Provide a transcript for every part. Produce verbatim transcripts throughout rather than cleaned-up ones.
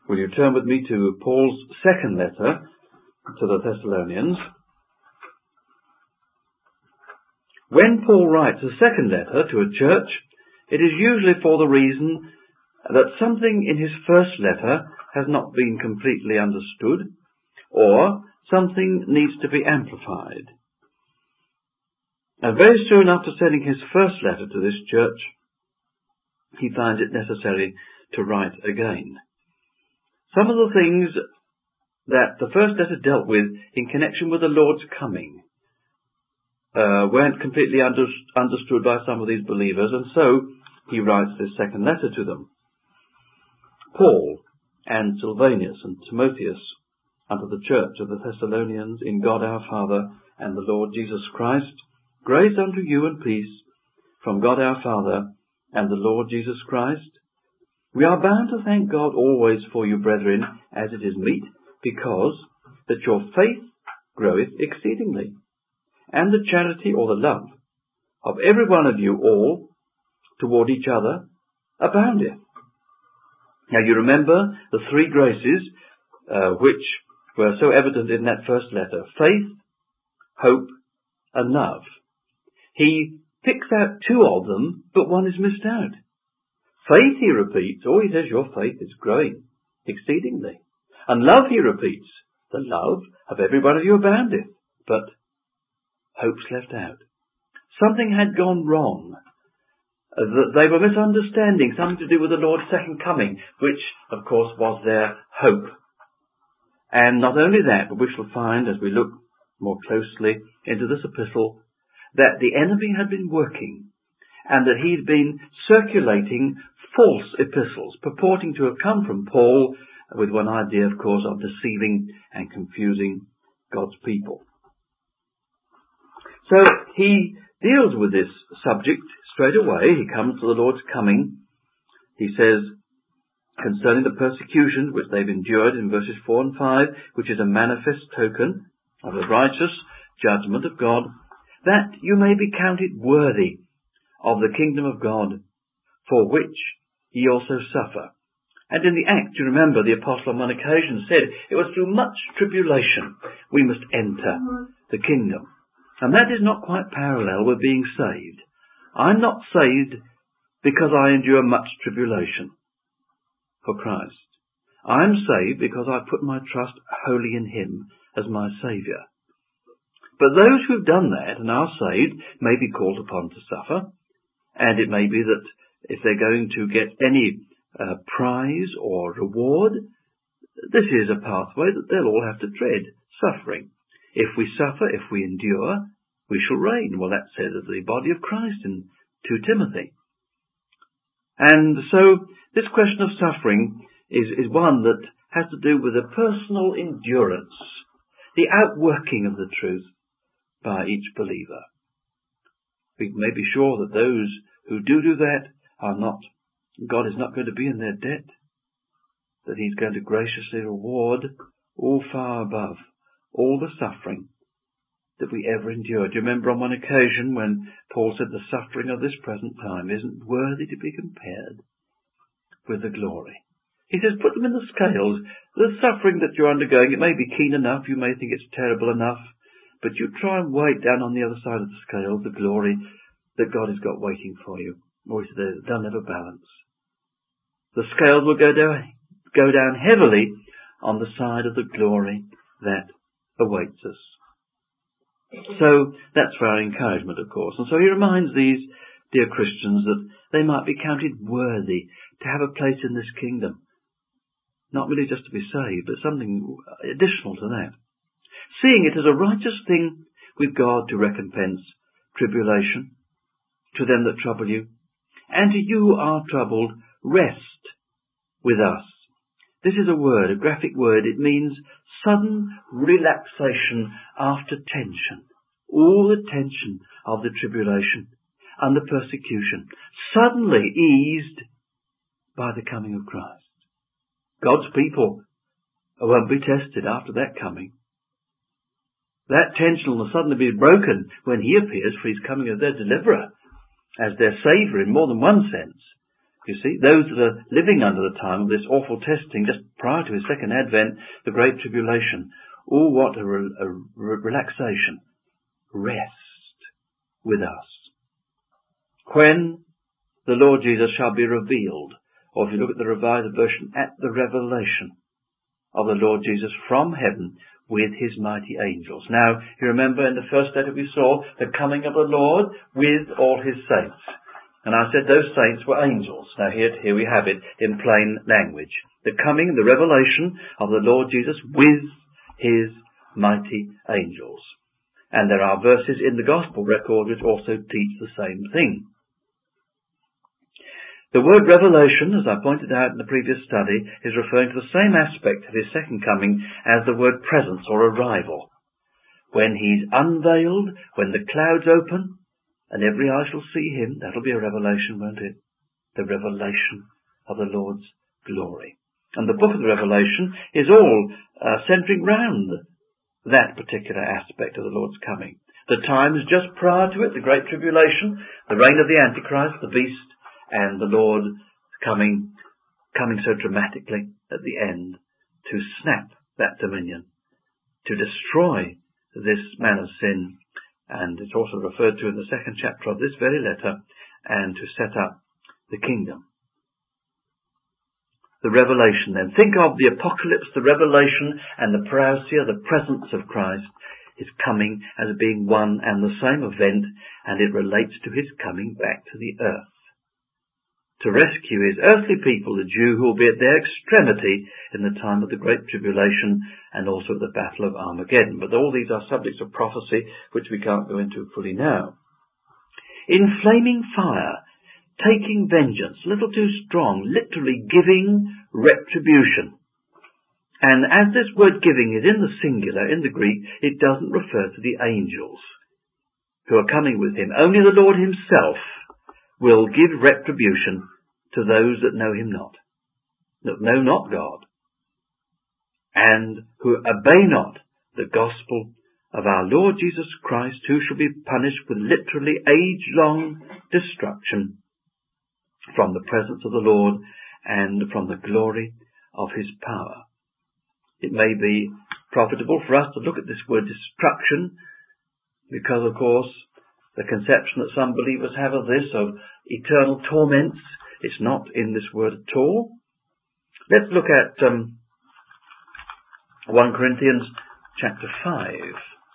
Will you turn with me to Paul's second letter to the Thessalonians? When Paul writes a second letter to a church, it is usually for the reason that something in his first letter has not been completely understood, or something needs to be amplified. And very soon after sending his first letter to this church, he finds it necessary to write again. Some of the things that the first letter dealt with in connection with the Lord's coming uh, weren't completely under, understood by some of these believers, and so he writes this second letter to them. Paul and Silvanus and Timotheus, unto the church of the Thessalonians, in God our Father and the Lord Jesus Christ, grace unto you and peace from God our Father and the Lord Jesus Christ. We are bound to thank God always for you, brethren, as it is meet, because that your faith groweth exceedingly, and the charity or the love of every one of you all toward each other aboundeth. Now you remember the three graces uh, which were so evident in that first letter: faith, hope, and love. He picks out two of them, but one is missed out. Faith, he repeats, or he says your faith is growing exceedingly. And love, he repeats, the love of every one of you aboundeth. But hope's left out. Something had gone wrong. Uh, they were misunderstanding something to do with the Lord's second coming, which, of course, was their hope. And not only that, but we shall find, as we look more closely into this epistle, that the enemy had been working, and that he'd been circulating false epistles, purporting to have come from Paul, with one idea, of course, of deceiving and confusing God's people. So he deals with this subject straight away. He comes to the Lord's coming. He says, concerning the persecutions which they've endured in verses four and five, which is a manifest token of the righteous judgment of God, that you may be counted worthy of the kingdom of God, for which ye also suffer. And in the Acts, you remember, the apostle on one occasion said it was through much tribulation we must enter the kingdom. And that is not quite parallel with being saved. I'm not saved because I endure much tribulation for Christ. I'm saved because I put my trust wholly in him as my Saviour. But those who've done that and are saved may be called upon to suffer, and it may be that if they're going to get any uh, prize or reward, this is a pathway that they'll all have to tread, suffering. If we suffer, if we endure, we shall reign. Well, that says of the body of Christ in Second Timothy. And so this question of suffering is, is one that has to do with a personal endurance, the outworking of the truth by each believer. We may be sure that those who do do that are not, God is not going to be in their debt, that he's going to graciously reward all far above all the suffering that we ever endured. Do you remember on one occasion when Paul said the suffering of this present time isn't worthy to be compared with the glory? He says, put them in the scales. The suffering that you're undergoing, it may be keen enough, you may think it's terrible enough, but you try and weigh down on the other side of the scale the glory that God has got waiting for you. Or he said, they'll never balance. The scales will go down, go down heavily on the side of the glory that awaits us. So that's for our encouragement, of course. And so he reminds these dear Christians that they might be counted worthy to have a place in this kingdom. Not really just to be saved, but something additional to that. Seeing it as a righteous thing with God to recompense tribulation to them that trouble you, and to you are troubled, rest with us. This is a word, a graphic word. It means sudden relaxation after tension. All the tension of the tribulation and the persecution suddenly eased by the coming of Christ. God's people won't be tested after that coming. That tension will suddenly be broken when he appears, for he's coming as their deliverer, as their saviour in more than one sense. You see, those that are living under the time of this awful testing just prior to his second advent, the Great Tribulation. Oh, what a, re- a re- relaxation. Rest with us. When the Lord Jesus shall be revealed, or if you look at the Revised Version, at the revelation of the Lord Jesus from heaven with his mighty angels. Now, you remember in the first letter we saw the coming of the Lord with all his saints. And I said those saints were angels. Now here, here we have it in plain language. The coming, the revelation of the Lord Jesus with his mighty angels. And there are verses in the Gospel record which also teach the same thing. The word revelation, as I pointed out in the previous study, is referring to the same aspect of his second coming as the word presence or arrival. When he's unveiled, when the clouds open, and every eye shall see him, that'll be a revelation, won't it? The revelation of the Lord's glory. And the book of the Revelation is all uh, centering round that particular aspect of the Lord's coming. The times just prior to it, the Great Tribulation, the reign of the Antichrist, the beast, and the Lord coming, coming so dramatically at the end to snap that dominion, to destroy this man of sin, and it's also referred to in the second chapter of this very letter, and to set up the kingdom. The revelation then. Think of the apocalypse, the revelation, and the parousia, the presence of Christ, is coming as being one and the same event, and it relates to his coming back to the earth to rescue his earthly people, the Jew, who will be at their extremity in the time of the Great Tribulation and also at the Battle of Armageddon. But all these are subjects of prophecy which we can't go into fully now. In flaming fire, taking vengeance, a little too strong, literally giving retribution. And as this word giving is in the singular, in the Greek, it doesn't refer to the angels who are coming with him. Only the Lord himself will give retribution to those that know him not, that know not God, and who obey not the gospel of our Lord Jesus Christ, who shall be punished with literally age-long destruction from the presence of the Lord and from the glory of his power. It may be profitable for us to look at this word destruction, because, of course, the conception that some believers have of this, of eternal torments, it's not in this word at all. Let's look at um, First Corinthians chapter five.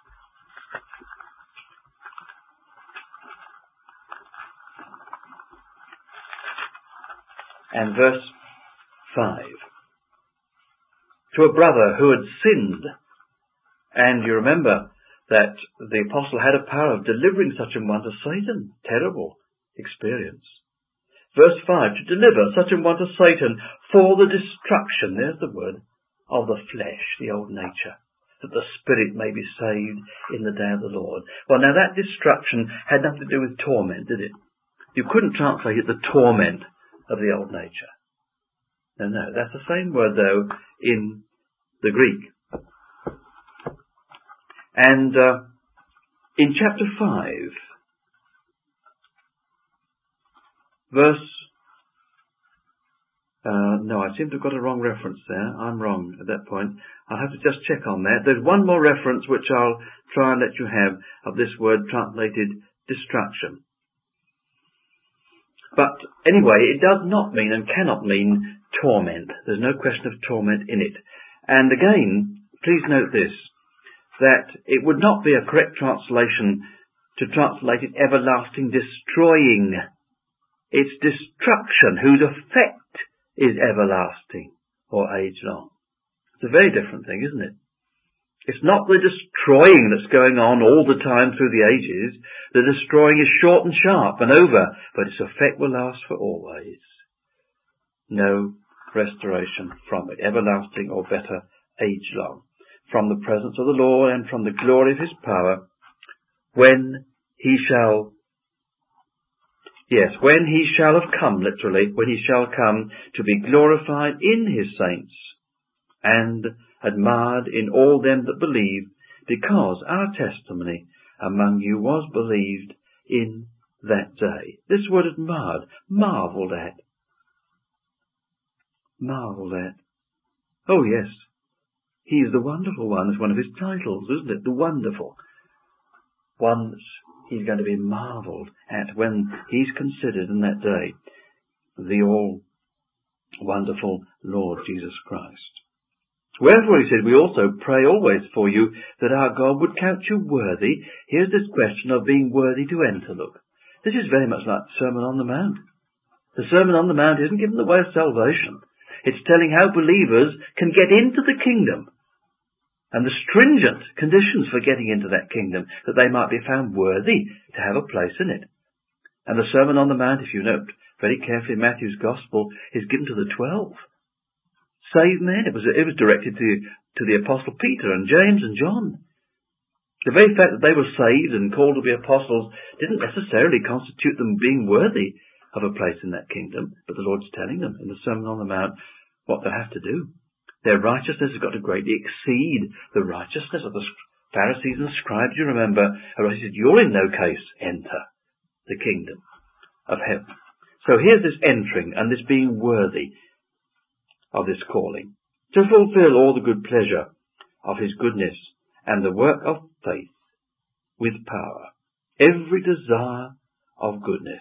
And verse five. To a brother who had sinned, and you remember that the apostle had a power of delivering such an one to Satan. Terrible experience. Verse five, to deliver such an one to Satan for the destruction, there's the word, of the flesh, the old nature, that the spirit may be saved in the day of the Lord. Well, now that destruction had nothing to do with torment, did it? You couldn't translate it the torment of the old nature. No, no, that's the same word, though, in the Greek. And uh, in chapter five, verse, uh, no, I seem to have got a wrong reference there. I'm wrong at that point. I'll have to just check on that. There's one more reference which I'll try and let you have of this word translated destruction. But anyway, it does not mean and cannot mean torment. There's no question of torment in it. And again, please note this, that it would not be a correct translation to translate it everlasting destroying. It's destruction whose effect is everlasting or age-long. It's a very different thing, isn't it? It's not the destroying that's going on all the time through the ages. The destroying is short and sharp and over, but its effect will last for always. No restoration from it, everlasting or better, age-long. From the presence of the Lord and from the glory of his power, when he shall, yes, when he shall have come, literally, when he shall come to be glorified in his saints and admired in all them that believe, because our testimony among you was believed in that day. This word admired, marvelled at, marvelled at. Oh yes, he is the wonderful one. It's one of his titles, isn't it? The wonderful. One that he's going to be marvelled at when he's considered in that day the all-wonderful Lord Jesus Christ. Wherefore, he said, we also pray always for you that our God would count you worthy. Here's this question of being worthy to enter. Look, this is very much like the Sermon on the Mount. The Sermon on the Mount isn't giving the way of salvation. It's telling how believers can get into the kingdom and the stringent conditions for getting into that kingdom, that they might be found worthy to have a place in it. And the Sermon on the Mount, if you note very carefully, Matthew's Gospel is given to the twelve. Saved men. It was, it was directed to, to the Apostle Peter and James and John. The very fact that they were saved and called to be apostles didn't necessarily constitute them being worthy of a place in that kingdom, but the Lord's telling them in the Sermon on the Mount what they have to do. Their righteousness has got to greatly exceed the righteousness of the Pharisees and scribes. You remember, he said, you'll in no case enter the kingdom of heaven. So here's this entering and this being worthy of this calling, to fulfill all the good pleasure of his goodness and the work of faith with power, every desire of goodness.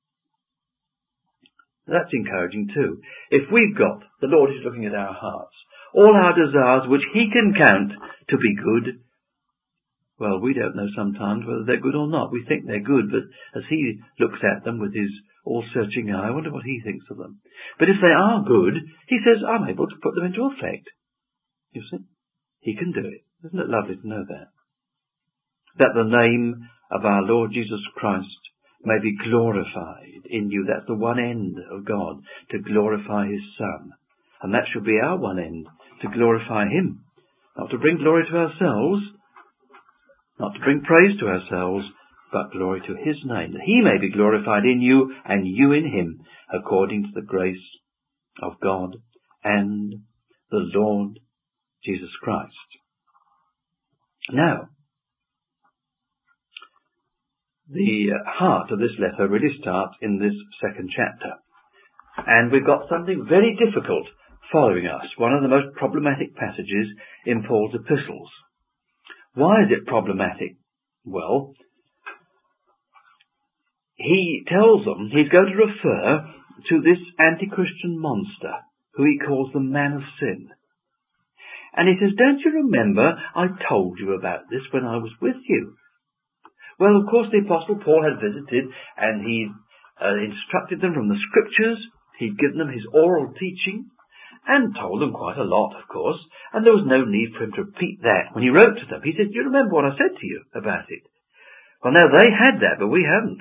That's encouraging too. If we've got, the Lord is looking at our hearts, all our desires which he can count to be good, well, we don't know sometimes whether they're good or not. We think they're good, but as he looks at them with his all-searching eye, I wonder what he thinks of them. But if they are good, he says, I'm able to put them into effect. You see? He can do it. Isn't it lovely to know that? That the name of our Lord Jesus Christ may be glorified in you. That's the one end of God, to glorify his Son. And that should be our one end, to glorify him. Not to bring glory to ourselves, not to bring praise to ourselves, but glory to his name, that he may be glorified in you and you in him, according to the grace of God and the Lord Jesus Christ. Now, the heart of this letter really starts in this second chapter. And we've got something very difficult following us, one of the most problematic passages in Paul's epistles. Why is it problematic? Well, he tells them he's going to refer to this anti-Christian monster, who he calls the man of sin. And he says, don't you remember I told you about this when I was with you? Well, of course, the Apostle Paul had visited, and he uh, instructed them from the Scriptures. He'd given them his oral teaching, and told them quite a lot, of course, and there was no need for him to repeat that when he wrote to them. He said, do you remember what I said to you about it? Well, now, they had that, but we hadn't.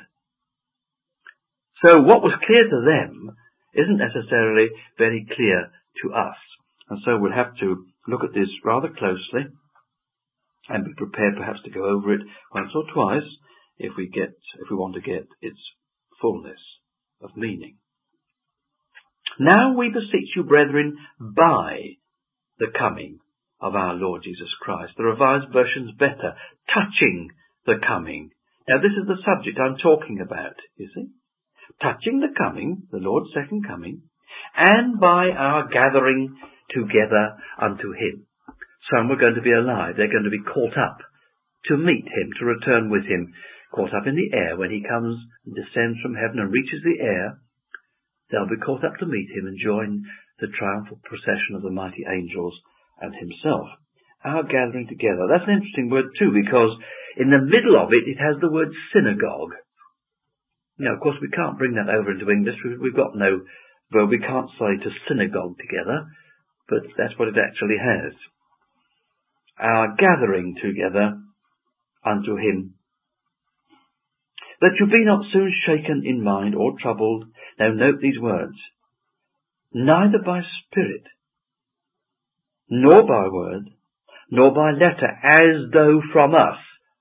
So what was clear to them isn't necessarily very clear to us. And so we'll have to look at this rather closely and be prepared perhaps to go over it once or twice if we get, if we want to get its fullness of meaning. Now we beseech you, brethren, by the coming of our Lord Jesus Christ. The Revised Version's better, touching the coming. Now this is the subject I'm talking about, you see. Touching the coming, the Lord's second coming, and by our gathering together unto him. Some were going to be alive. They're going to be caught up to meet him, to return with him, caught up in the air when he comes and descends from heaven and reaches the air. They'll be caught up to meet him and join the triumphal procession of the mighty angels and himself. Our gathering together. That's an interesting word too, because in the middle of it, it has the word synagogue. Now, of course, we can't bring that over into English. We've got no verb. We can't say to synagogue together, but that's what it actually has. Our gathering together unto him, that you be not soon shaken in mind or troubled. Now note these words. Neither by spirit, nor by word, nor by letter, as though from us.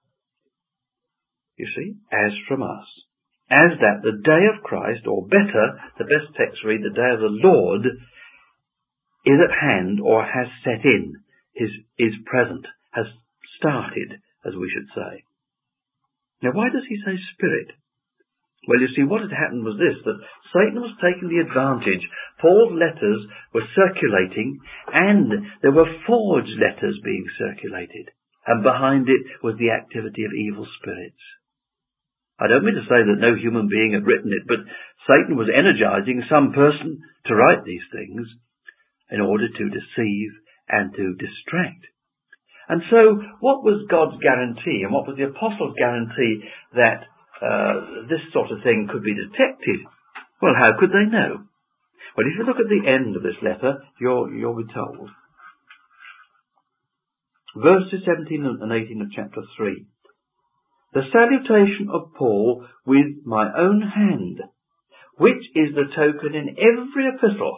You see, as from us. As that the day of Christ, or better, the best text read, the day of the Lord, is at hand, or has set in, is, is present, has started, as we should say. Now, why does he say spirit? Well, you see, what had happened was this, that Satan was taking the advantage. Paul's letters were circulating, and there were forged letters being circulated. And behind it was the activity of evil spirits. I don't mean to say that no human being had written it, but Satan was energizing some person to write these things in order to deceive and to distract. And so, what was God's guarantee, and what was the apostles' guarantee that uh, this sort of thing could be detected? Well, how could they know? Well, if you look at the end of this letter, you'll, you'll be told. Verses seventeen and eighteen of chapter three. The salutation of Paul with my own hand, which is the token in every epistle.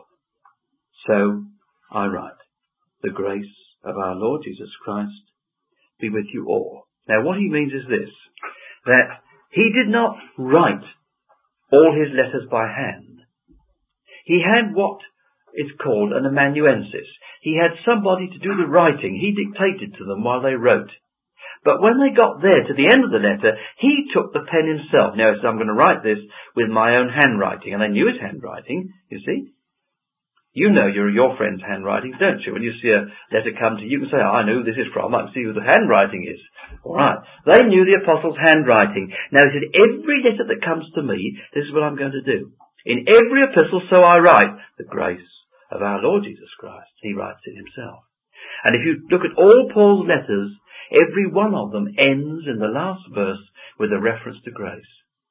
So I write, the grace of our Lord Jesus Christ be with you all. Now what he means is this, that he did not write all his letters by hand. He had what is called an amanuensis. He had somebody to do the writing. He dictated to them while they wrote. But when they got there to the end of the letter, he took the pen himself. Now, he said, I'm going to write this with my own handwriting. And they knew his handwriting, you see. You know your, your friend's handwriting, don't you? When you see a letter come to you, you can say, oh, I know who this is from. I can see who the handwriting is. All right. They knew the apostles' handwriting. Now, he said, every letter that comes to me, this is what I'm going to do. In every epistle, so I write, the grace of our Lord Jesus Christ. He writes it himself. And if you look at all Paul's letters, every one of them ends in the last verse with a reference to grace.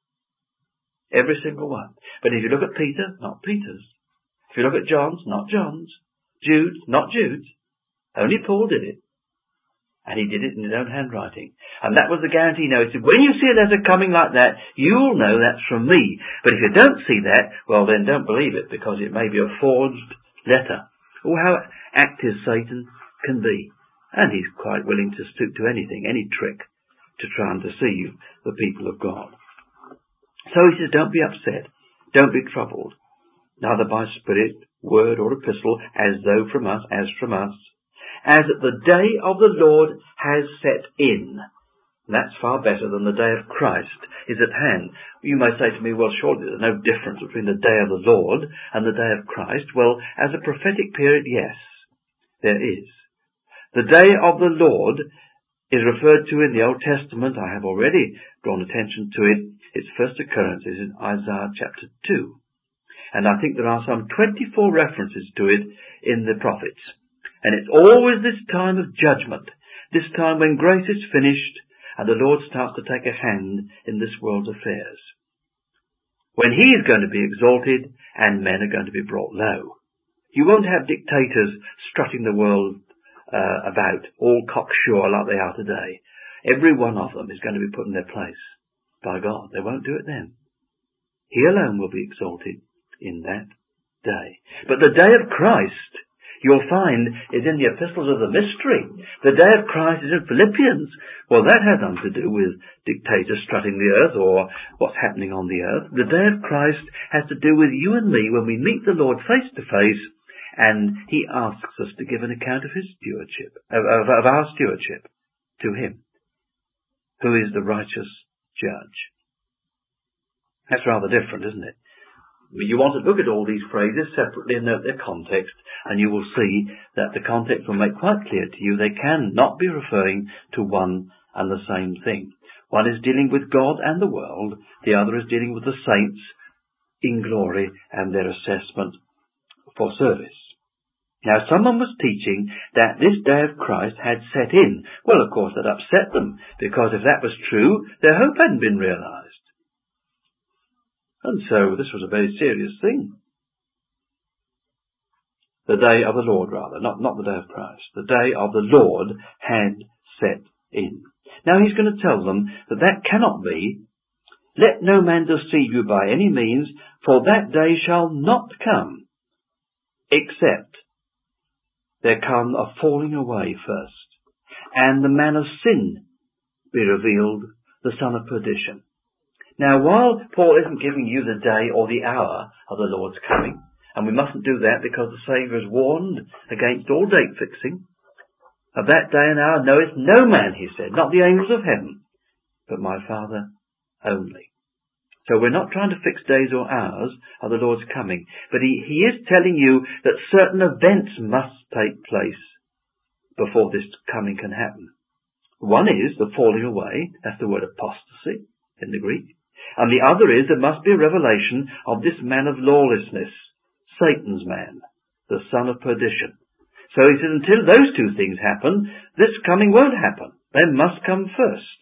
Every single one. But if you look at Peter, not Peter's. If you look at John's, not John's. Jude's, not Jude's. Only Paul did it. And he did it in his own handwriting. And that was the guarantee. Now, he said, when you see a letter coming like that, you'll know that's from me. But if you don't see that, well, then don't believe it, because it may be a forged letter. Oh, how active Satan can be. And he's quite willing to stoop to anything, any trick, to try and deceive the people of God. So he says, don't be upset. Don't be troubled. Neither by spirit, word, or epistle, as though from us, as from us, as that the day of the Lord has set in. That's far better than the day of Christ is at hand. You may say to me, well, surely there's no difference between the day of the Lord and the day of Christ. Well, as a prophetic period, yes, there is. The day of the Lord is referred to in the Old Testament. I have already drawn attention to it. Its first occurrence is in Isaiah chapter two. And I think there are some twenty-four references to it in the prophets. And it's always this time of judgment, this time when grace is finished and the Lord starts to take a hand in this world's affairs. When he is going to be exalted and men are going to be brought low. You won't have dictators strutting the world uh, about, all cocksure like they are today. Every one of them is going to be put in their place by God. They won't do it then. He alone will be exalted in that day. But the day of Christ, you'll find, is in the epistles of the mystery. The day of Christ is in Philippians. Well, that has nothing to do with dictators strutting the earth or what's happening on the earth. The day of Christ has to do with you and me when we meet the Lord face to face and he asks us to give an account of his stewardship, of, of, of our stewardship to him, who is the righteous judge. That's rather different, isn't it? You want to look at all these phrases separately and note their context, and you will see that the context will make quite clear to you they can not be referring to one and the same thing. One is dealing with God and the world, the other is dealing with the saints in glory and their assessment for service. Now, someone was teaching that this day of Christ had set in. Well, of course, that upset them, because if that was true, their hope hadn't been realized. And so this was a very serious thing. The day of the Lord, rather, not, not the day of Christ. The day of the Lord had set in. Now he's going to tell them that that cannot be. Let no man deceive you by any means, for that day shall not come, except there come a falling away first, and the man of sin be revealed, the son of perdition. Now, while Paul isn't giving you the day or the hour of the Lord's coming, and we mustn't do that because the Saviour has warned against all date fixing, of that day and hour knoweth no man, he said, not the angels of heaven, but my Father only. So we're not trying to fix days or hours of the Lord's coming. But he, he is telling you that certain events must take place before this coming can happen. One is the falling away. That's the word apostasy in the Greek. And the other is there must be a revelation of this man of lawlessness, Satan's man, the son of perdition. So he says until those two things happen, this coming won't happen. They must come first.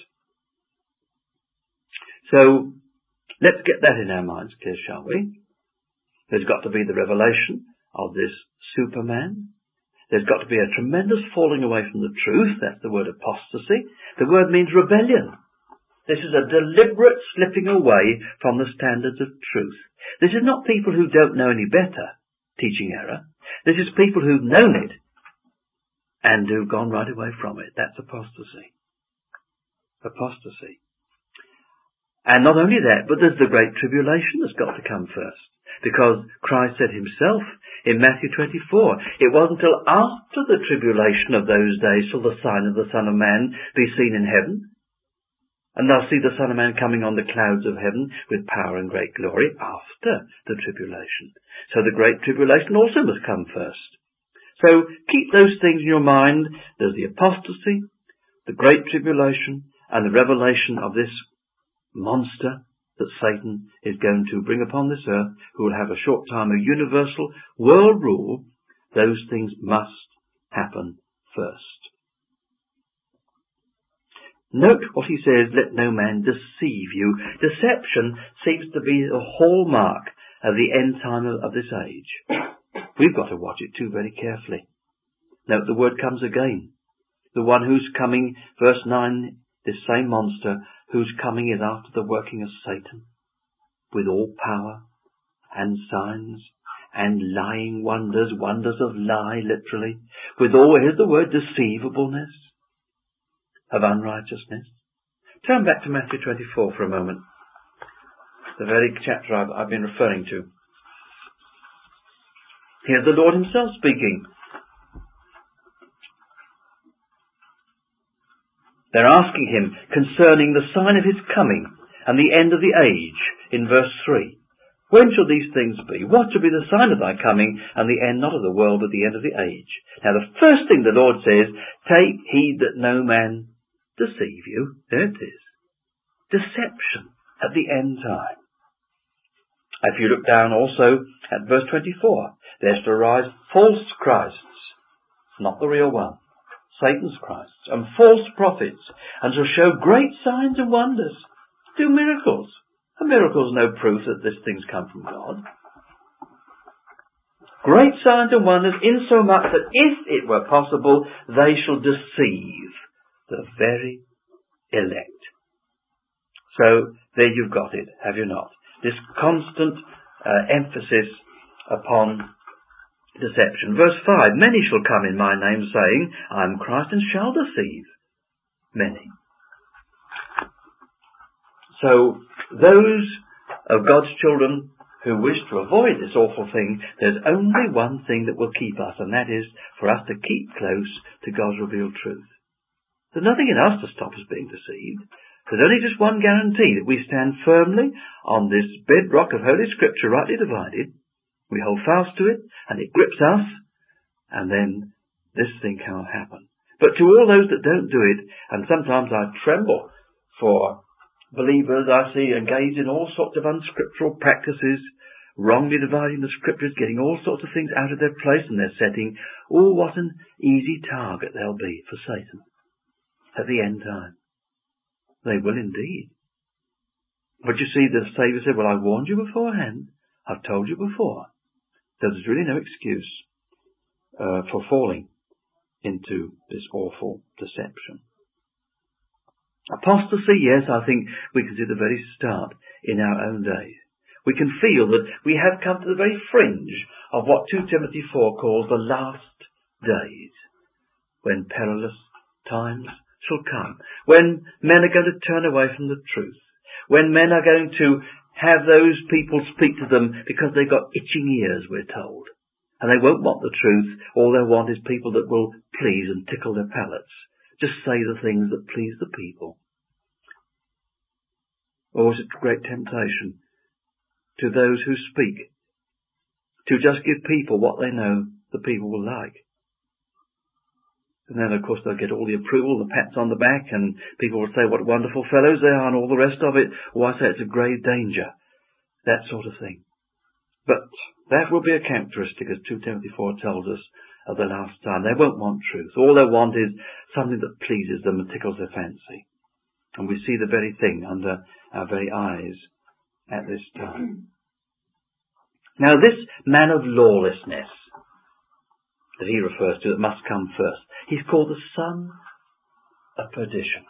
So let's get that in our minds clear, shall we? There's got to be the revelation of this Superman. There's got to be a tremendous falling away from the truth. That's the word apostasy. The word means rebellion. This is a deliberate slipping away from the standards of truth. This is not people who don't know any better teaching error. This is people who've known it and who've gone right away from it. That's apostasy. Apostasy. And not only that, but there's the great tribulation that's got to come first. Because Christ said himself in Matthew twenty-four, it wasn't until after the tribulation of those days shall the sign of the Son of Man be seen in heaven. And they'll see the Son of Man coming on the clouds of heaven with power and great glory after the tribulation. So the great tribulation also must come first. So keep those things in your mind. There's the apostasy, the great tribulation, and the revelation of this monster that Satan is going to bring upon this earth, who will have a short time of universal world rule. Those things must happen first. Note what he says, let no man deceive you. Deception seems to be a hallmark of the end time of, of this age. We've got to watch it too very carefully. Note the word comes again. The one who's coming, verse nine, this same monster, whose coming is after the working of Satan, with all power and signs and lying wonders, wonders of lie, literally, with all, here's the word, deceivableness of unrighteousness. Turn back to Matthew twenty-four for a moment, the very chapter I've, I've been referring to. Here's the Lord himself speaking. They're asking him concerning the sign of his coming and the end of the age in verse three. When shall these things be? What shall be the sign of thy coming and the end not of the world but the end of the age? Now the first thing the Lord says, take heed that no man deceive you. There it is. Deception at the end time. If you look down also at verse twenty-four, there's to arise false Christs, not the real one. Satan's Christ, and false prophets, and shall show great signs and wonders, do miracles. A miracle is no proof that this thing's come from God. Great signs and wonders, insomuch that if it were possible, they shall deceive the very elect. So, there you've got it, have you not? This constant uh, emphasis upon deception. Verse five, many shall come in my name, saying, I am Christ, and shall deceive many. So, those of God's children who wish to avoid this awful thing, there's only one thing that will keep us, and that is for us to keep close to God's revealed truth. There's nothing in us to stop us being deceived. There's only just one guarantee, that we stand firmly on this bedrock of Holy Scripture, rightly divided. We hold fast to it, and it grips us, and then this thing cannot happen. But to all those that don't do it, and sometimes I tremble for believers I see engaged in all sorts of unscriptural practices, wrongly dividing the Scriptures, getting all sorts of things out of their place and their setting. Oh, what an easy target they'll be for Satan at the end time. They will indeed. But you see, the Saviour said, well, I warned you beforehand. I've told you before. There's really no excuse uh, for falling into this awful deception. Apostasy, yes, I think we can see the very start in our own day. We can feel that we have come to the very fringe of what Second Timothy four calls the last days, when perilous times shall come, when men are going to turn away from the truth, when men are going to have those people speak to them because they've got itching ears, we're told. And they won't want the truth. All they want is people that will please and tickle their palates. Just say the things that please the people. Or is it great temptation to those who speak to just give people what they know the people will like? And then, of course, they'll get all the approval, the pats on the back, and people will say what wonderful fellows they are and all the rest of it. Or I say it's a grave danger, that sort of thing. But that will be a characteristic, as two Timothy four tells us, of the last time. They won't want truth. All they want is something that pleases them and tickles their fancy. And we see the very thing under our very eyes at this time. Now, this man of lawlessness that he refers to, that must come first, he's called the son of perdition.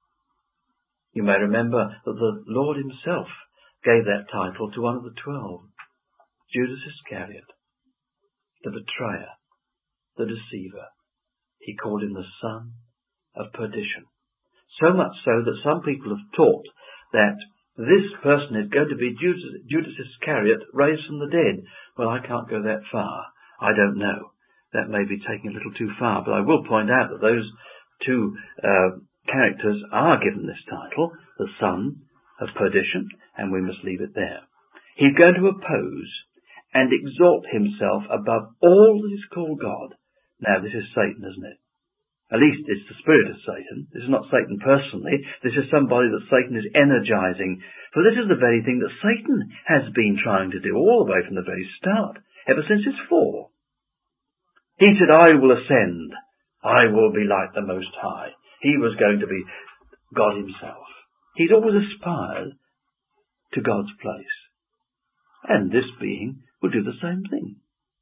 You may remember that the Lord himself gave that title to one of the twelve, Judas Iscariot, the betrayer, the deceiver. He called him the son of perdition. So much so that some people have taught that this person is going to be Judas, Judas Iscariot raised from the dead. Well, I can't go that far. I don't know. That may be taking a little too far, but I will point out that those two uh, characters are given this title, the son of perdition, and we must leave it there. He's going to oppose and exalt himself above all that is called God. Now, this is Satan, isn't it? At least it's the spirit of Satan. This is not Satan personally. This is somebody that Satan is energizing. For this is the very thing that Satan has been trying to do all the way from the very start, ever since his fall. He said, I will ascend. I will be like the Most High. He was going to be God himself. He's always aspired to God's place. And this being will do the same thing.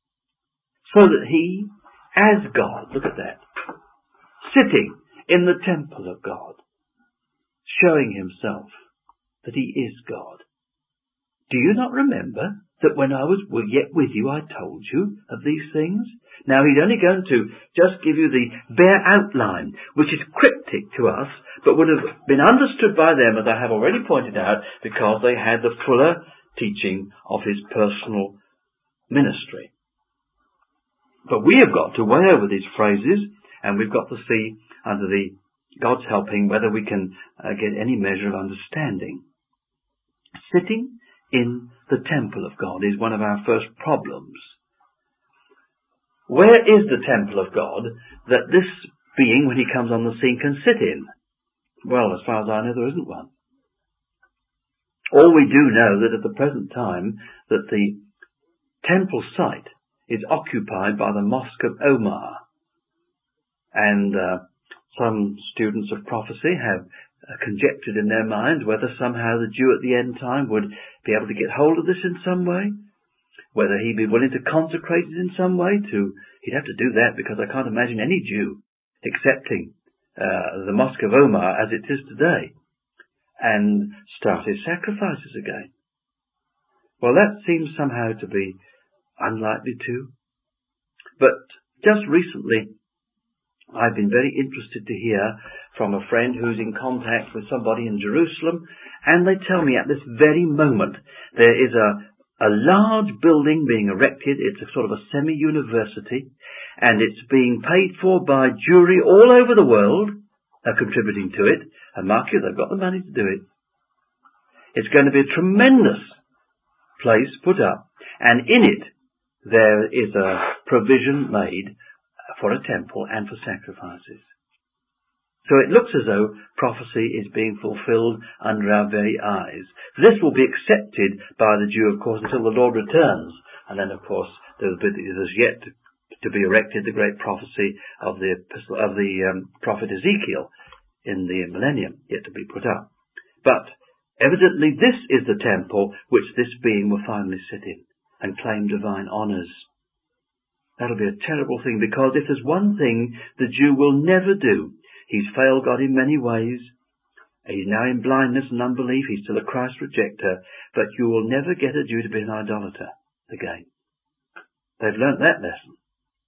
So that he, as God, look at that, sitting in the temple of God, showing himself that he is God. Do you not remember that when I was yet with you, I told you of these things? Now, he's only going to just give you the bare outline, which is cryptic to us, but would have been understood by them, as I have already pointed out, because they had the fuller teaching of his personal ministry. But we have got to weigh over these phrases, and we've got to see, under the God's helping, whether we can uh, get any measure of understanding. Sitting in the temple of God is one of our first problems. Where is the temple of God that this being, when he comes on the scene, can sit in? Well, as far as I know, there isn't one. All we do know that at the present time that the temple site is occupied by the Mosque of Omar. And uh, some students of prophecy have uh, conjectured in their minds whether somehow the Jew at the end time would be able to get hold of this in some way, whether he'd be willing to consecrate it in some way. To he'd have to do that, because I can't imagine any Jew accepting uh, the Mosque of Omar as it is today and start his sacrifices again. Well, that seems somehow to be unlikely too. But just recently, I've been very interested to hear from a friend who's in contact with somebody in Jerusalem, and they tell me at this very moment there is a, a large building being erected. It's a sort of a semi-university, and it's being paid for by Jewry all over the world, are contributing to it. And mark you, they've got the money to do it. It's going to be a tremendous place put up, and in it there is a provision made for a temple and for sacrifices. So it looks as though prophecy is being fulfilled under our very eyes. This will be accepted by the Jew, of course, until the Lord returns. And then, of course, there's yet to, to be erected the great prophecy of the of the um, prophet Ezekiel in the millennium, yet to be put up. But evidently this is the temple which this being will finally sit in and claim divine honours. That'll be a terrible thing, because if there's one thing the Jew will never do, he's failed God in many ways. He's now in blindness and unbelief. He's still a Christ rejecter, but you will never get a Jew to be an idolater again. They've learnt that lesson.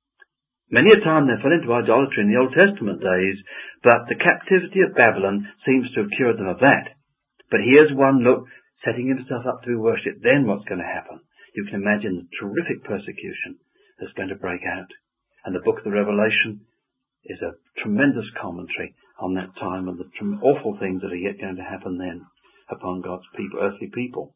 Many a time they fell into idolatry in the Old Testament days, but the captivity of Babylon seems to have cured them of that. But here's one, look, setting himself up to be worshipped. Then what's going to happen? You can imagine the terrific persecution that's going to break out. And the book of the Revelation is a tremendous commentary on that time and the awful things that are yet going to happen then. upon God's people, earthly people.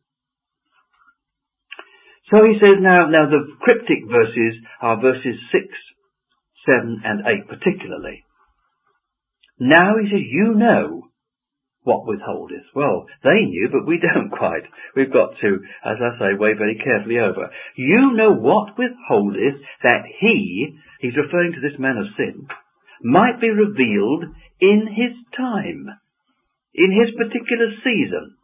So he says now, now the cryptic verses are verses six, seven and eight particularly. Now he says, you know what withholdeth. Well, they knew, but we don't quite. We've got to, as I say, weigh very carefully over. You know what withholdeth, that he, he's referring to this man of sin, might be revealed in his time, in his particular season.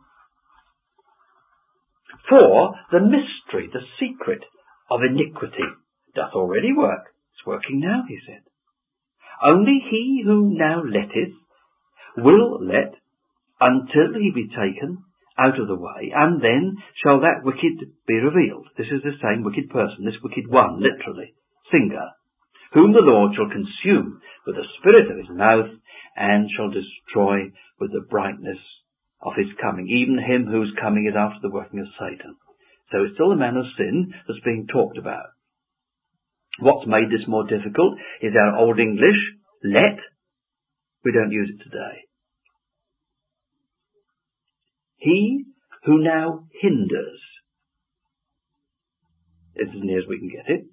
For the mystery, the secret of iniquity doth already work. It's working now, he said. Only he who now letteth will let until he be taken out of the way, and then shall that wicked be revealed. This is the same wicked person, this wicked one, literally, singular, whom the Lord shall consume with the spirit of his mouth, and shall destroy with the brightness of his coming, even him whose coming is after the working of Satan. So it's still the man of sin that's being talked about. What's made this more difficult is our Old English, let. We don't use it today. He who now hinders. It's as near as we can get it.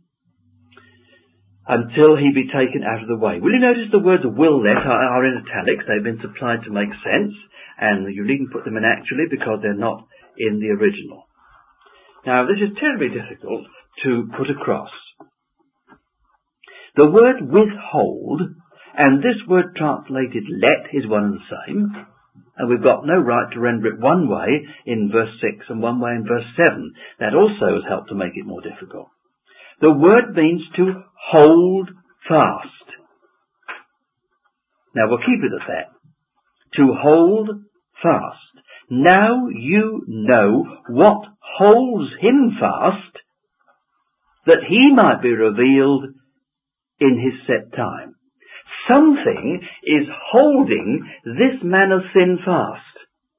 Until he be taken out of the way. Will you notice the words will let are, are in italics? They've been supplied to make sense, and you needn't put them in actually because they're not in the original. Now, this is terribly difficult to put across. The word withhold and this word translated let is one and the same. And we've got no right to render it one way in verse six and one way in verse seven. That also has helped to make it more difficult. The word means to hold fast. Now we'll keep it at that. To hold fast. Now you know what holds him fast, that he might be revealed in his set time. Something is holding this man of sin fast.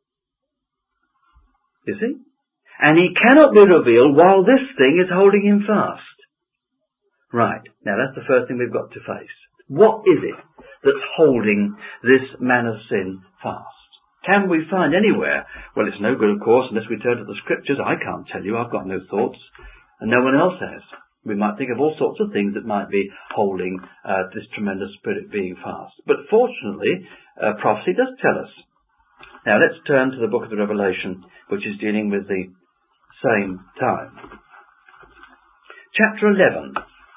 You see? And he cannot be revealed while this thing is holding him fast. Right. Now that's the first thing we've got to face. What is it that's holding this man of sin fast? Can we find anywhere? Well, it's no good, of course, unless we turn to the scriptures. I can't tell you. I've got no thoughts. And no one else has. We might think of all sorts of things that might be holding uh, this tremendous spirit being fast. But fortunately, uh, prophecy does tell us. Now let's turn to the book of the Revelation, which is dealing with the same time. Chapter eleven.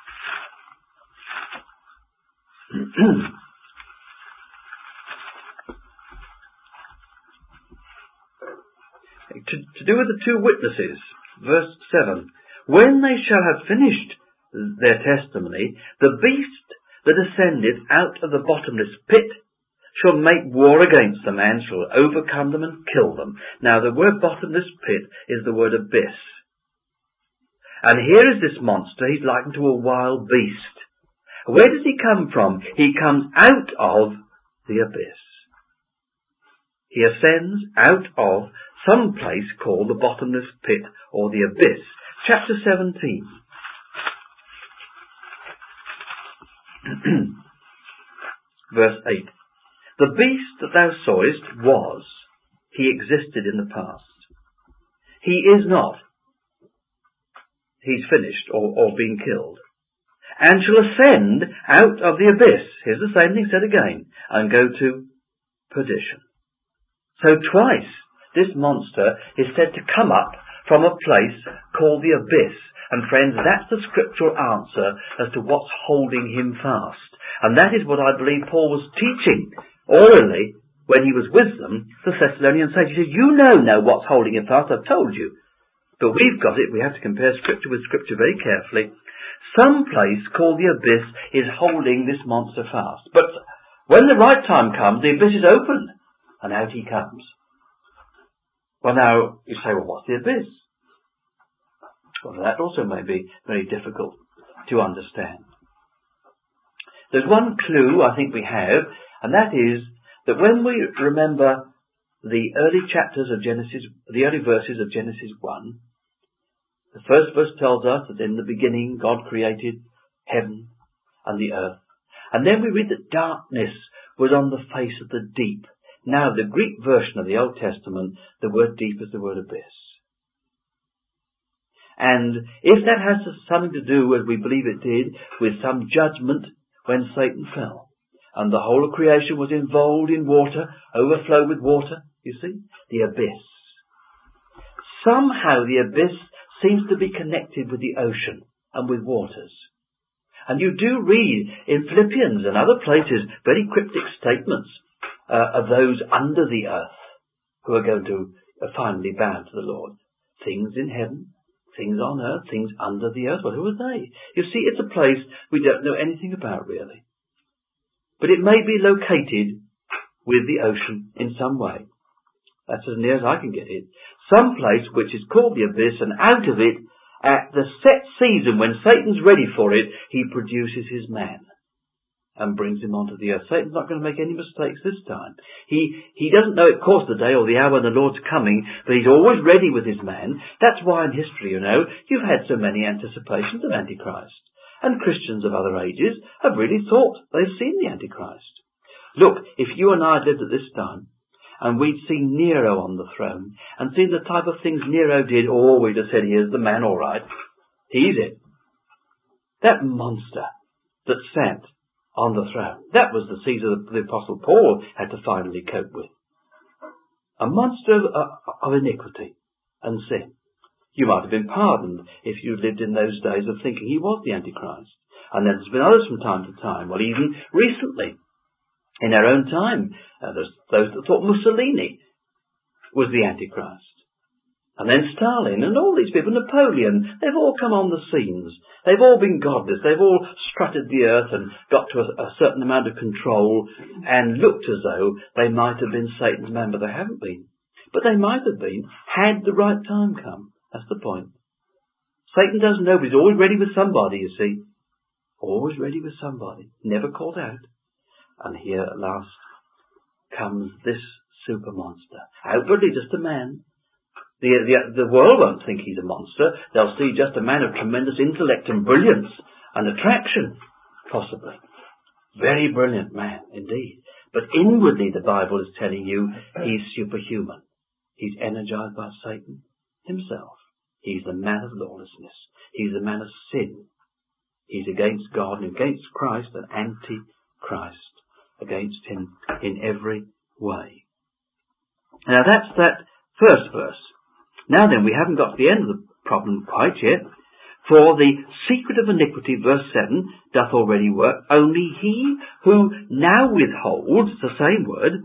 to, to do with the two witnesses, verse seven. When they shall have finished their testimony, the beast that ascended out of the bottomless pit shall make war against them and shall overcome them and kill them. Now the word bottomless pit is the word abyss. And here is this monster. He's likened to a wild beast. Where does he come from? He comes out of the abyss. He ascends out of some place called the bottomless pit or the abyss. Chapter seventeen. Verse eight. The beast that thou sawest was, he existed in the past. He is not. He's finished or, or been killed. And shall ascend out of the abyss. Here's the same thing said again. And go to perdition. So twice this monster is said to come up from a place called the abyss. And friends, that's the scriptural answer as to what's holding him fast. And that is what I believe Paul was teaching orally when he was with them, the Thessalonian saints. He said, you know now what's holding him fast, I've told you. But we've got it, we have to compare scripture with scripture very carefully. Some place called the abyss is holding this monster fast. But when the right time comes, the abyss is opened, and out he comes. Well now, you say, well what's the abyss? Well, that also may be very difficult to understand. There's one clue I think we have, and that is that when we remember the early chapters of Genesis, the early verses of Genesis one, the first verse tells us that in the beginning God created heaven and the earth. And then we read that darkness was on the face of the deep. Now, the Greek version of the Old Testament, the word deep is the word abyss. And if that has something to do, as we believe it did, with some judgment when Satan fell, and the whole of creation was involved in water, overflowed with water, you see, the abyss. Somehow the abyss seems to be connected with the ocean and with waters. And you do read in Philippians and other places very cryptic statements uh, of those under the earth who are going to uh, finally bow to the Lord. Things in heaven, things on earth, things under the earth. Well, who are they? You see, it's a place we don't know anything about really. But it may be located with the ocean in some way. That's as near as I can get it. Some place which is called the abyss, and out of it, at the set season when Satan's ready for it, he produces his man and brings him onto the earth. Satan's not going to make any mistakes this time. He he doesn't know, of course, the day or the hour when the Lord's coming, but he's always ready with his man. That's why in history, you know, you've had so many anticipations of Antichrist. And Christians of other ages have really thought they've seen the Antichrist. Look, if you and I had lived at this time, and we'd seen Nero on the throne, and seen the type of things Nero did, oh, we'd have said, here's the man, all right. He's it. That monster that sat on the throne, that was the Caesar that the Apostle Paul had to finally cope with. A monster of, of iniquity and sin. You might have been pardoned if you lived in those days of thinking he was the Antichrist. And then there's been others from time to time, well, even recently, in our own time, uh, there's those that thought Mussolini was the Antichrist. And then Stalin and all these people, Napoleon, they've all come on the scenes. They've all been godless. They've all strutted the earth and got to a, a certain amount of control and looked as though they might have been Satan's men, but they haven't been. But they might have been, had the right time come. That's the point. Satan doesn't know, but he's always ready with somebody, you see. Always ready with somebody. Never called out. And here at last comes this super monster. Outwardly just a man. The, the, the world won't think he's a monster. They'll see just a man of tremendous intellect and brilliance and attraction, possibly. Very brilliant man, indeed. But inwardly the Bible is telling you he's superhuman. He's energized by Satan himself. He's the man of lawlessness. He's the man of sin. He's against God and against Christ, an anti-Christ. Against him in every way. Now that's that first verse. Now then, we haven't got to the end of the problem quite yet. For the secret of iniquity, verse seven, doth already work. Only he who now withholds, the same word,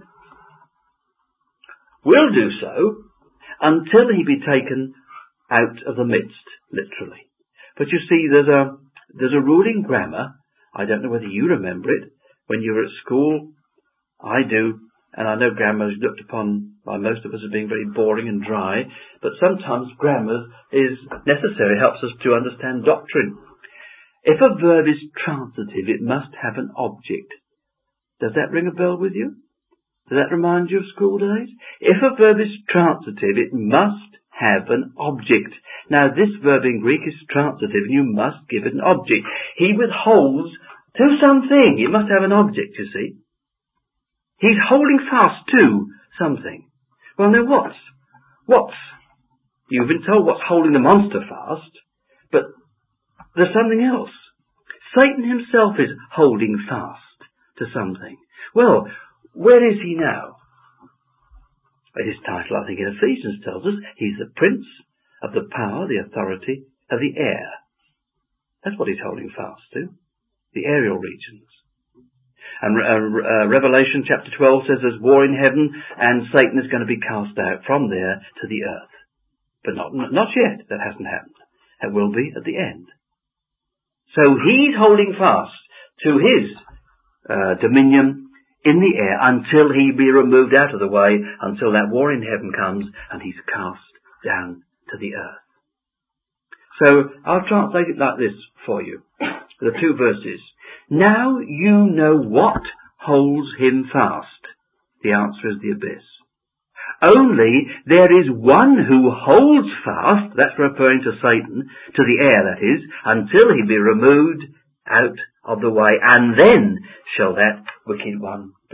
will do so until he be taken out of the midst, literally. But you see, there's a, there's a rule in grammar. I don't know whether you remember it. When you were at school, I do, and I know grammar is looked upon by most of us as being very boring and dry, but sometimes grammar is necessary, helps us to understand doctrine. If a verb is transitive, it must have an object. Does that ring a bell with you? Does that remind you of school days? If a verb is transitive, it must have an object. Now, this verb in Greek is transitive, and you must give it an object. He withholds to something. It must have an object, you see. He's holding fast to something. Well, now what's? What's? You've been told what's holding the monster fast, but there's something else. Satan himself is holding fast to something. Well, where is he now? His title, I think, in Ephesians tells us he's the prince of the power, the authority of the air. That's what he's holding fast to. The aerial regions. And uh, uh, Revelation chapter twelve says there's war in heaven and Satan is going to be cast out from there to the earth. But not, not yet. That hasn't happened. It will be at the end. So he's holding fast to his uh, dominion in the air until he be removed out of the way, until that war in heaven comes and he's cast down to the earth. So I'll translate it like this for you. The two verses. Now you know what holds him fast. The answer is the abyss. Only there is one who holds fast, that's referring to Satan, to the air that is, until he be removed out of the way, and then shall that wicked one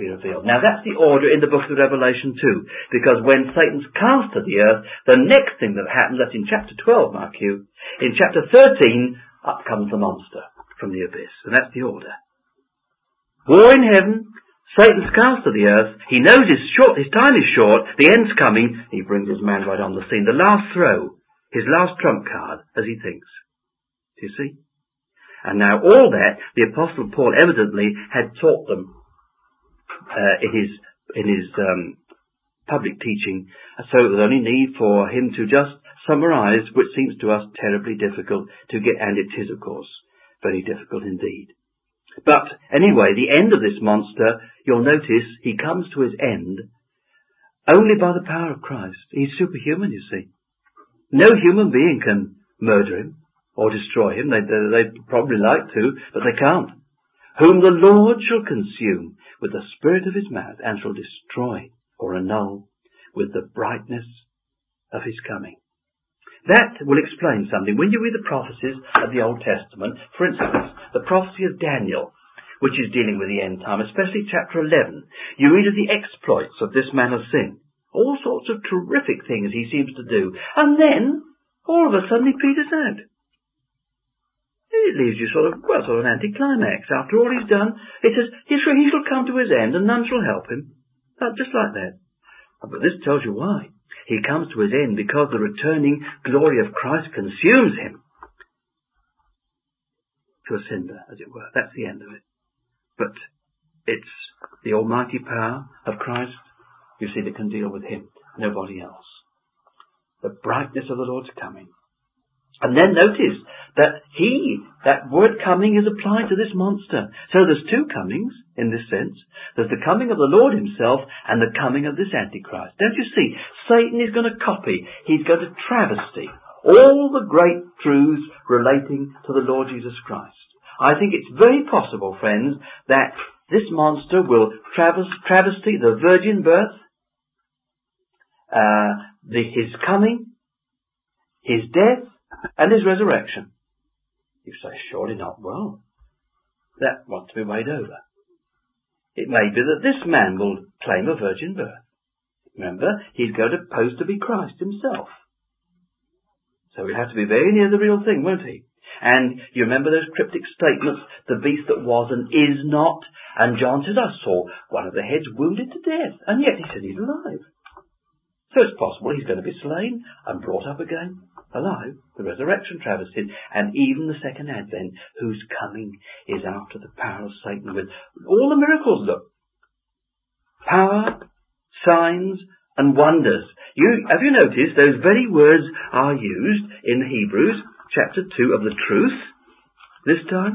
be revealed. Now that's the order in the book of Revelation too, because when Satan's cast to the earth, the next thing that happens, that's in chapter twelve, mark you, in chapter thirteen, up comes the monster from the abyss, and that's the order. War in heaven, Satan's cast to the earth, he knows his, short, his time is short, the end's coming, he brings his man right on the scene. The last throw, his last trump card, as he thinks. Do you see? And now all that, the Apostle Paul evidently had taught them uh, in his, in his um, public teaching, so there's only need for him to just summarise, which seems to us terribly difficult to get, and it is, of course, very difficult indeed. But anyway, the end of this monster, you'll notice he comes to his end only by the power of Christ. He's superhuman, you see. No human being can murder him or destroy him. They, they, they'd probably like to, but they can't. Whom the Lord shall consume with the spirit of his mouth, and shall destroy or annul with the brightness of his coming. That will explain something. When you read the prophecies of the Old Testament, for instance, the prophecy of Daniel, which is dealing with the end time, especially chapter eleven, you read of the exploits of this man of sin. All sorts of terrific things he seems to do. And then, all of a sudden, he peters out. It leaves you sort of, well, sort of an anticlimax. After all he's done, it says, he shall, he shall come to his end and none shall help him. Just like that. But this tells you why. He comes to his end because the returning glory of Christ consumes him to a cinder, as it were. That's the end of it. But it's the almighty power of Christ, you see, that can deal with him. Nobody else. The brightness of the Lord's coming. And then notice that he, that word coming, is applied to this monster. So there's two comings in this sense. There's the coming of the Lord himself and the coming of this Antichrist. Don't you see? Satan is going to copy. He's going to travesty all the great truths relating to the Lord Jesus Christ. I think it's very possible, friends, that this monster will travesty the virgin birth, uh, the, his coming, his death, and his resurrection. You say, surely not. Well, that wants to be weighed over. It may be that this man will claim a virgin birth. Remember, he's going to pose to be Christ himself. So he'll have to be very near the real thing, won't he? And you remember those cryptic statements, the beast that was and is not. And John says, I saw one of the heads wounded to death. And yet he said he's alive. So it's possible he's going to be slain and brought up again, alive, the resurrection travestied, and even the second advent, whose coming is after the power of Satan with all the miracles, look. Power, signs, and wonders. You, have you noticed those very words are used in Hebrews chapter two of the truth this time?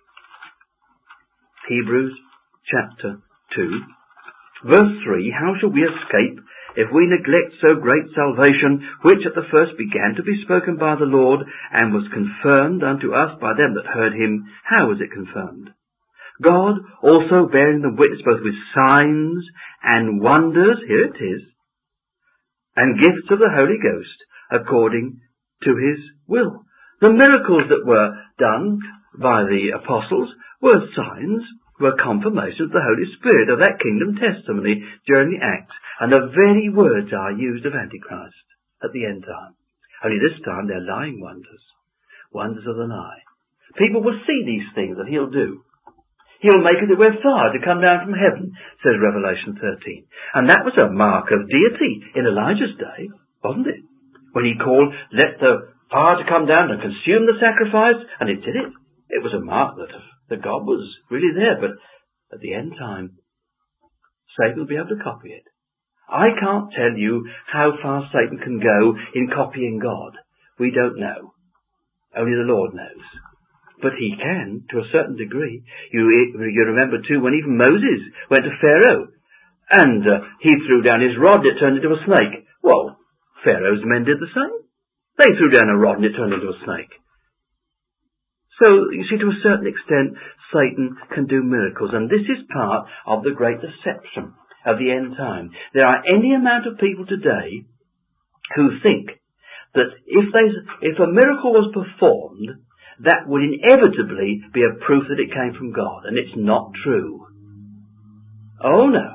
Hebrews chapter two, verse three, how shall we escape if we neglect so great salvation, which at the first began to be spoken by the Lord, and was confirmed unto us by them that heard him? How was it confirmed? God also bearing them witness both with signs and wonders, here it is, and gifts of the Holy Ghost, according to his will. The miracles that were done by the apostles were signs, were confirmation of the Holy Spirit, of that kingdom testimony during the Acts. And the very words are used of Antichrist at the end time. Only this time they're lying wonders. Wonders of the lie. People will see these things that he'll do. He'll make it a way far to come down from heaven, says Revelation thirteen. And that was a mark of deity in Elijah's day, wasn't it? When he called, let the fire to come down and consume the sacrifice, and it did it. It was a mark that, that God was really there, but at the end time, Satan will be able to copy it. I can't tell you how far Satan can go in copying God. We don't know. Only the Lord knows. But he can, to a certain degree. You, you remember too when even Moses went to Pharaoh and uh, he threw down his rod and it turned into a snake. Well, Pharaoh's men did the same. They threw down a rod and it turned into a snake. So, you see, to a certain extent, Satan can do miracles. And this is part of the great deception of the end time. There are any amount of people today who think that if they, if a miracle was performed, that would inevitably be a proof that it came from God. And it's not true. Oh no.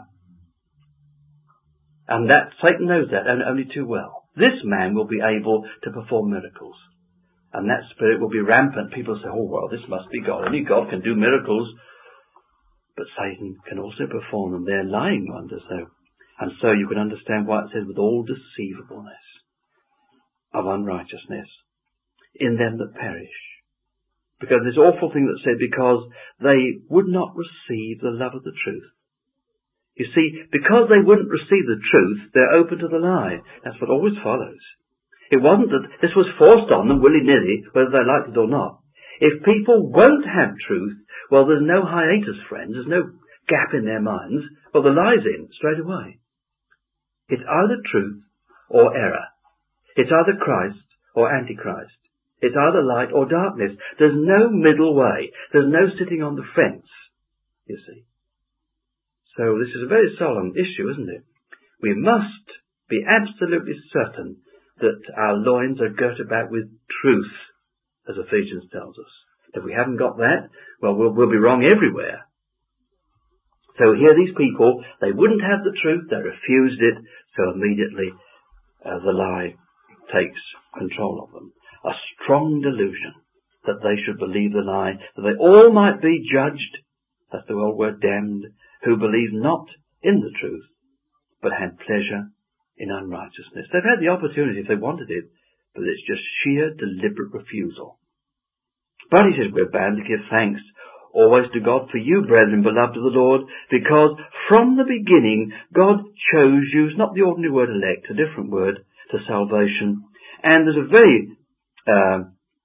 And that Satan knows that, and only too well. This man will be able to perform miracles. And that spirit will be rampant. People say, oh, well, this must be God. Only God can do miracles. But Satan can also perform them. They're lying wonders, though. And so you can understand why it says, with all deceivableness of unrighteousness in them that perish. Because this awful thing that said, because they would not receive the love of the truth. You see, because they wouldn't receive the truth, they're open to the lie. That's what always follows. It wasn't that this was forced on them willy-nilly, whether they liked it or not. If people won't have truth, well, there's no hiatus, friends. There's no gap in their minds. Well, the lie's in straight away. It's either truth or error. It's either Christ or Antichrist. It's either light or darkness. There's no middle way. There's no sitting on the fence, you see. So this is a very solemn issue, isn't it? We must be absolutely certain that our loins are girt about with truth, as Ephesians tells us. If we haven't got that, well, we'll, we'll be wrong everywhere. So here these people, they wouldn't have the truth, they refused it, so immediately uh, the lie takes control of them. A strong delusion that they should believe the lie, that they all might be judged, that's the old word damned, who believed not in the truth, but had pleasure in unrighteousness. They've had the opportunity if they wanted it, but it's just sheer deliberate refusal. But he says we're bound to give thanks always to God for you, brethren, beloved of the Lord, because from the beginning God chose you, it's not the ordinary word elect, a different word, to salvation. And there's a very uh,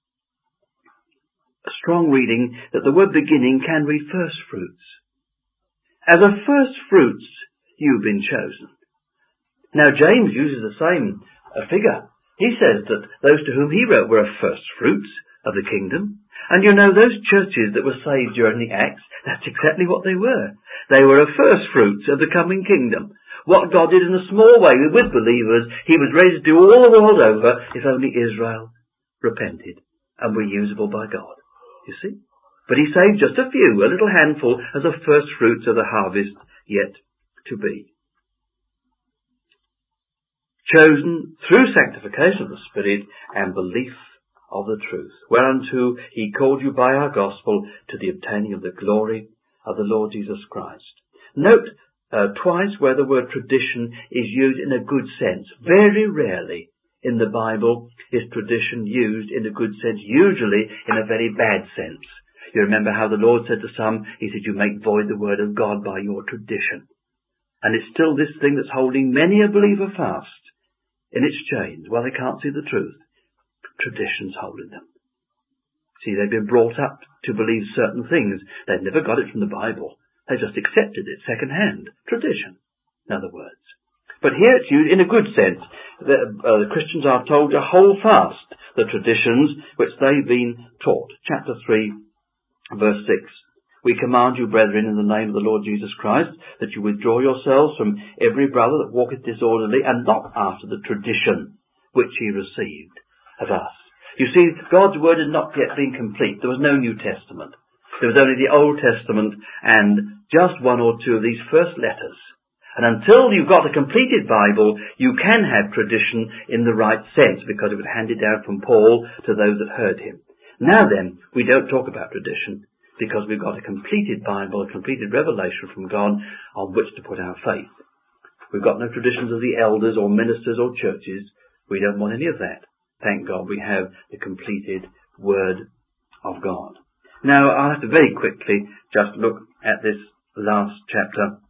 strong reading that the word beginning can read first fruits. As a first fruits, you've been chosen. Now James uses the same uh, figure. He says that those to whom he wrote were first fruits of the kingdom. And you know, those churches that were saved during the Acts, that's exactly what they were. They were a first fruits of the coming kingdom. What God did in a small way with believers, he was ready to do all the world over if only Israel repented and were usable by God. You see? But he saved just a few, a little handful, as the first fruits of the harvest yet to be. Chosen through sanctification of the Spirit and belief of the truth, whereunto he called you by our gospel to the obtaining of the glory of the Lord Jesus Christ. Note uh, twice where the word tradition is used in a good sense. Very rarely in the Bible is tradition used in a good sense, usually in a very bad sense. You remember how the Lord said to some, he said, you make void the word of God by your tradition. And it's still this thing that's holding many a believer fast in its chains. Well, they can't see the truth. Tradition's holding them. See, they've been brought up to believe certain things. They've never got it from the Bible. They just accepted it second hand. Tradition, in other words. But here it's used in a good sense. The, uh, the Christians are told to hold fast the traditions which they've been taught. Chapter three, verse six. We command you, brethren, in the name of the Lord Jesus Christ, that you withdraw yourselves from every brother that walketh disorderly, and not after the tradition which he received of us. You see, God's word had not yet been complete. There was no New Testament. There was only the Old Testament and just one or two of these first letters. And until you've got a completed Bible, you can have tradition in the right sense, because it was handed down from Paul to those that heard him. Now then, we don't talk about tradition, because we've got a completed Bible, a completed revelation from God on which to put our faith. We've got no traditions of the elders or ministers or churches. We don't want any of that. Thank God we have the completed Word of God. Now, I'll have to very quickly just look at this last chapter.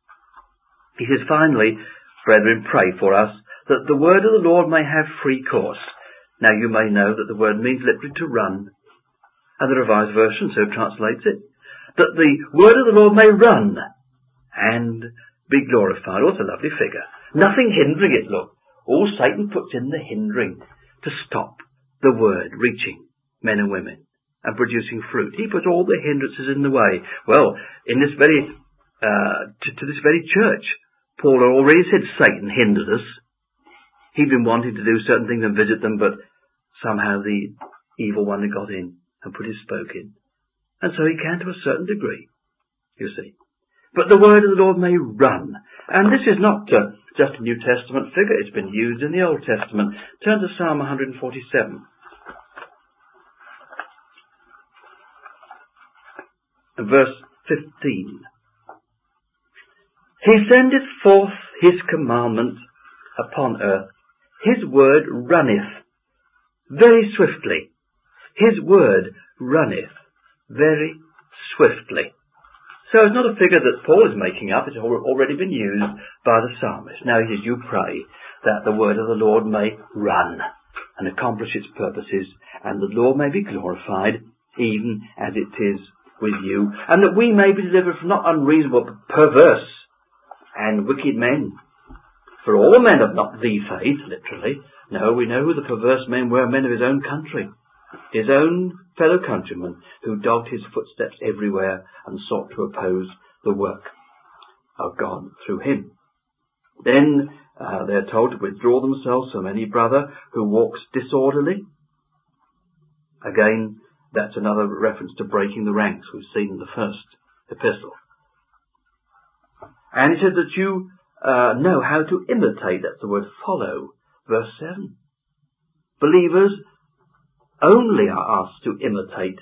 He says, finally, brethren, pray for us, that the word of the Lord may have free course. Now, you may know that the word means literally to run, and the Revised Version so translates it, that the word of the Lord may run and be glorified. What a lovely figure. Nothing hindering it, look. All Satan puts in the hindering to stop the word reaching men and women and producing fruit. He put all the hindrances in the way. Well, in this very, uh, to, to this very church, Paul had already said Satan hindered us. He'd been wanting to do certain things and visit them, but somehow the evil one had got in and put his spoke in. And so he can to a certain degree, you see. but the word of the Lord may run. And this is not uh, just a New Testament figure. It's been used in the Old Testament. Turn to Psalm one forty-seven. Verse fifteen. He sendeth forth his commandment upon earth. His word runneth very swiftly. His word runneth very swiftly. So it's not a figure that Paul is making up. It's already been used by the psalmist. Now he says, you pray that the word of the Lord may run and accomplish its purposes, and the Lord may be glorified, even as it is with you, and that we may be delivered from not unreasonable, but perverse and wicked men. For all men have not the faith, literally. No, we know who the perverse men were, men of his own country, his own fellow countrymen, who dogged his footsteps everywhere and sought to oppose the work of God through him. Then uh, they're told to withdraw themselves from any brother who walks disorderly. Again, that's another reference to breaking the ranks we've seen in the first epistle. And he said that you uh, know how to imitate. That's the word follow. Verse seven. Believers only are asked to imitate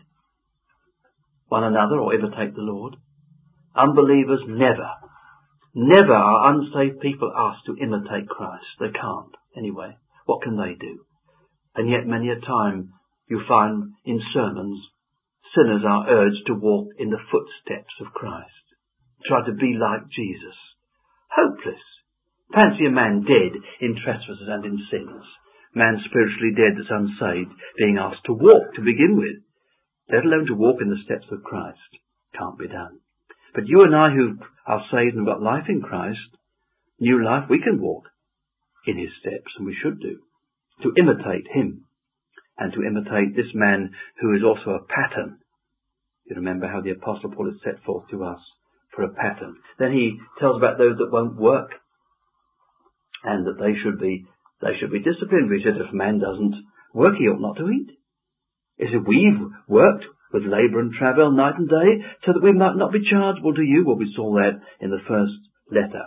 one another or imitate the Lord. Unbelievers never. Never are unsaved people asked to imitate Christ. They can't. Anyway, what can they do? And yet many a time you find in sermons, sinners are urged to walk in the footsteps of Christ. Try to be like Jesus. Hopeless. Fancy a man dead in trespasses and in sins. Man spiritually dead that's unsaved, being asked to walk to begin with, let alone to walk in the steps of Christ. Can't be done. But you and I who are saved and got life in Christ, new life, we can walk in his steps, and we should do, to imitate him and to imitate this man who is also a pattern. You remember how the Apostle Paul has set forth to us for a pattern. Then he tells about those that won't work and that they should be They should be disciplined. He said if a man doesn't work, he ought not to eat. He said we've worked with labour and travail night and day so that we might not be chargeable to you. Well, we saw that in the first letter.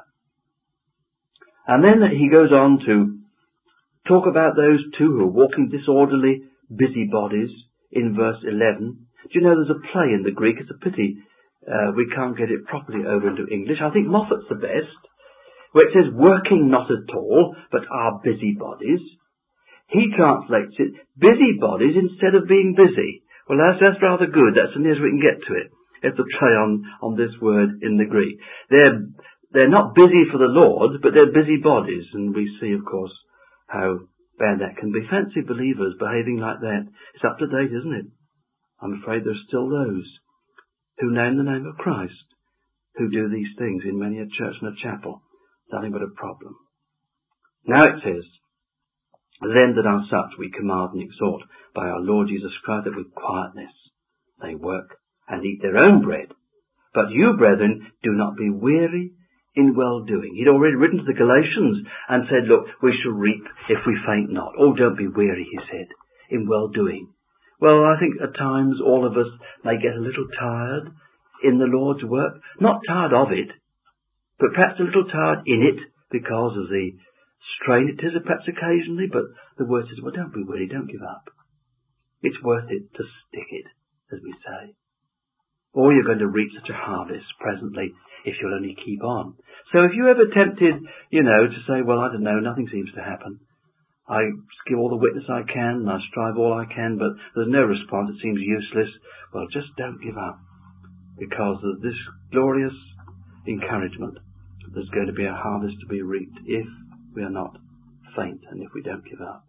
And then he goes on to talk about those two who are walking disorderly busybodies in verse eleven. Do you know there's a play in the Greek? It's a pity uh, we can't get it properly over into English. I think Moffat's the best, where it says working not at all, but are busybodies. He translates it, busybodies instead of being busy. Well, that's, that's rather good. That's the nearest we can get to it. It's a play on, on this word in the Greek. They're, they're not busy for the Lord, but they're busybodies. And we see, of course, how bad that can be. Fancy believers behaving like that. It's up to date, isn't it? I'm afraid there's still those who name the name of Christ, who do these things in many a church and a chapel. Nothing but a problem. Now it says, them that are such we command and exhort by our Lord Jesus Christ that with quietness they work and eat their own bread. But you, brethren, do not be weary in well-doing. He'd already written to the Galatians and said, look, we shall reap if we faint not. Oh, don't be weary, he said, in well-doing. Well, I think at times all of us may get a little tired in the Lord's work. Not tired of it, but perhaps a little tired in it because of the strain it is perhaps occasionally. But the word says, well, don't be weary, don't give up. It's worth it to stick it, as we say. Or you're going to reap such a harvest presently if you'll only keep on. So if you're ever tempted, you know, to say, well, I don't know, nothing seems to happen. I give all the witness I can, and I strive all I can, but there's no response, it seems useless. Well, just don't give up, because of this glorious encouragement. There's going to be a harvest to be reaped if we are not faint and if we don't give up.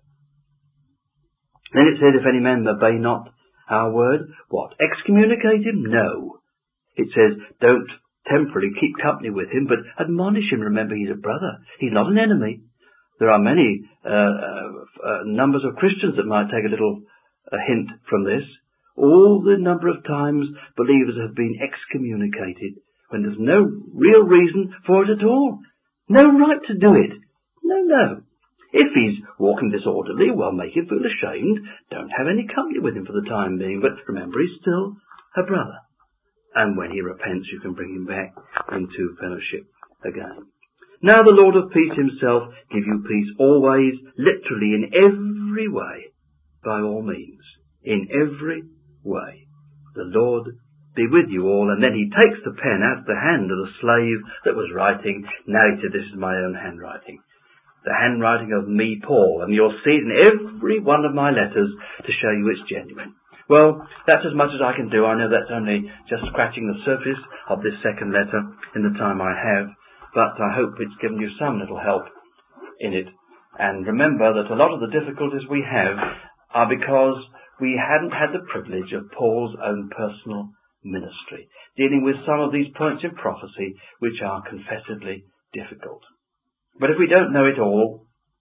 Then it said, if any man obey not our word, what? Excommunicate him? No. It says, don't temporarily keep company with him, but admonish him. Remember, he's a brother. He's not an enemy. There are many uh, uh, uh, numbers of Christians that might take a little uh, hint from this. All the number of times believers have been excommunicated when there's no real reason for it at all. No right to do it. No, no. If he's walking disorderly, well, make him feel ashamed. Don't have any company with him for the time being. But remember, he's still a brother. And when he repents, you can bring him back into fellowship again. Now the Lord of peace himself give you peace always, literally in every way, by all means, in every way. The Lord be with you all. And then he takes the pen out of the hand of the slave that was writing. Now he said, this is my own handwriting. The handwriting of me, Paul. And you'll see it in every one of my letters to show you it's genuine. Well, that's as much as I can do. I know that's only just scratching the surface of this second letter in the time I have. But I hope it's given you some little help in it. And remember that a lot of the difficulties we have are because we hadn't had the privilege of Paul's own personal ministry, dealing with some of these points in prophecy which are confessedly difficult. But if we don't know it all,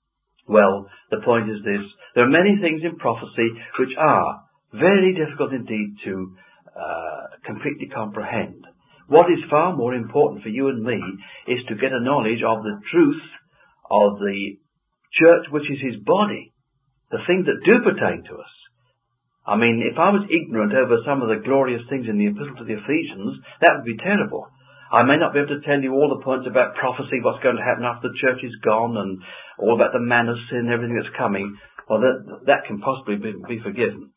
well, the point is this. There are many things in prophecy which are very difficult indeed to uh, completely comprehend. What is far more important for you and me is to get a knowledge of the truth of the church, which is his body, the things that do pertain to us. I mean, if I was ignorant over some of the glorious things in the Epistle to the Ephesians, that would be terrible. I may not be able to tell you all the points about prophecy, what's going to happen after the church is gone, and all about the man of sin, everything that's coming. Well, that, that can possibly be, be forgiven.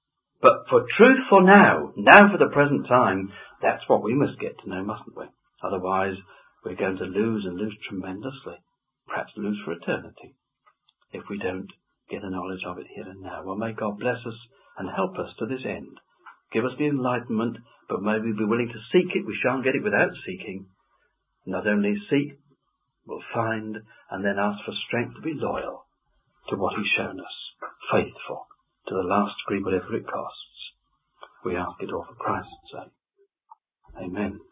But for truth for now, now for the present time, that's what we must get to know, mustn't we? Otherwise, we're going to lose and lose tremendously. Perhaps lose for eternity, if we don't get a knowledge of it here and now. Well, may God bless us and help us to this end. Give us the enlightenment, but may we be willing to seek it. We shan't get it without seeking. Not only seek, we'll find, and then ask for strength to be loyal to what he's shown us, faithful to the last degree, whatever it costs. We ask it all for Christ's sake. Amen.